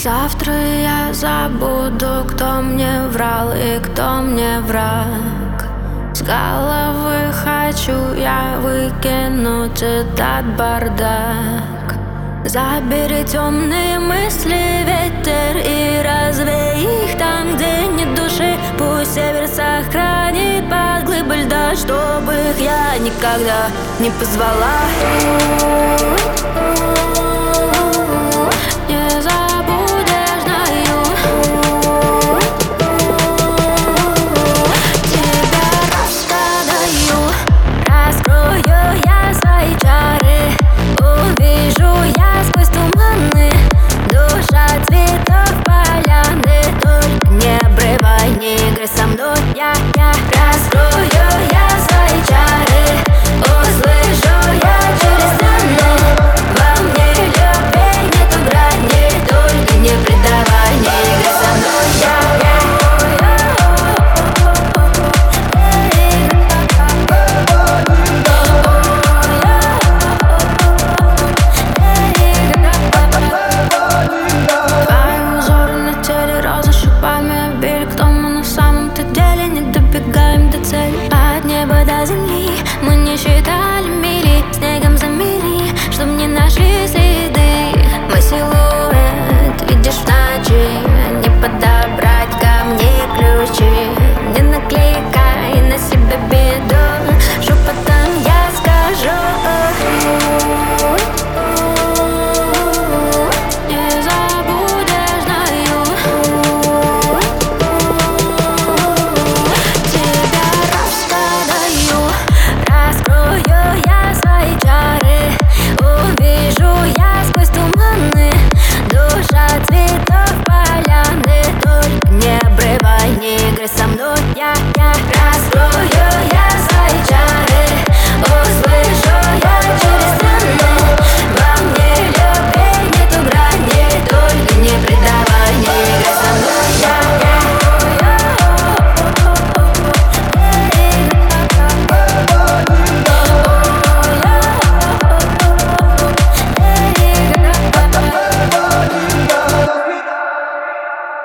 Завтра я забуду, кто мне врал и кто мне враг. С головы хочу я выкинуть этот бардак. Забери темные мысли, ветер, и развей их там, где нет души. Пусть север сохранит под глыбы льда, чтобы их я никогда не позвала.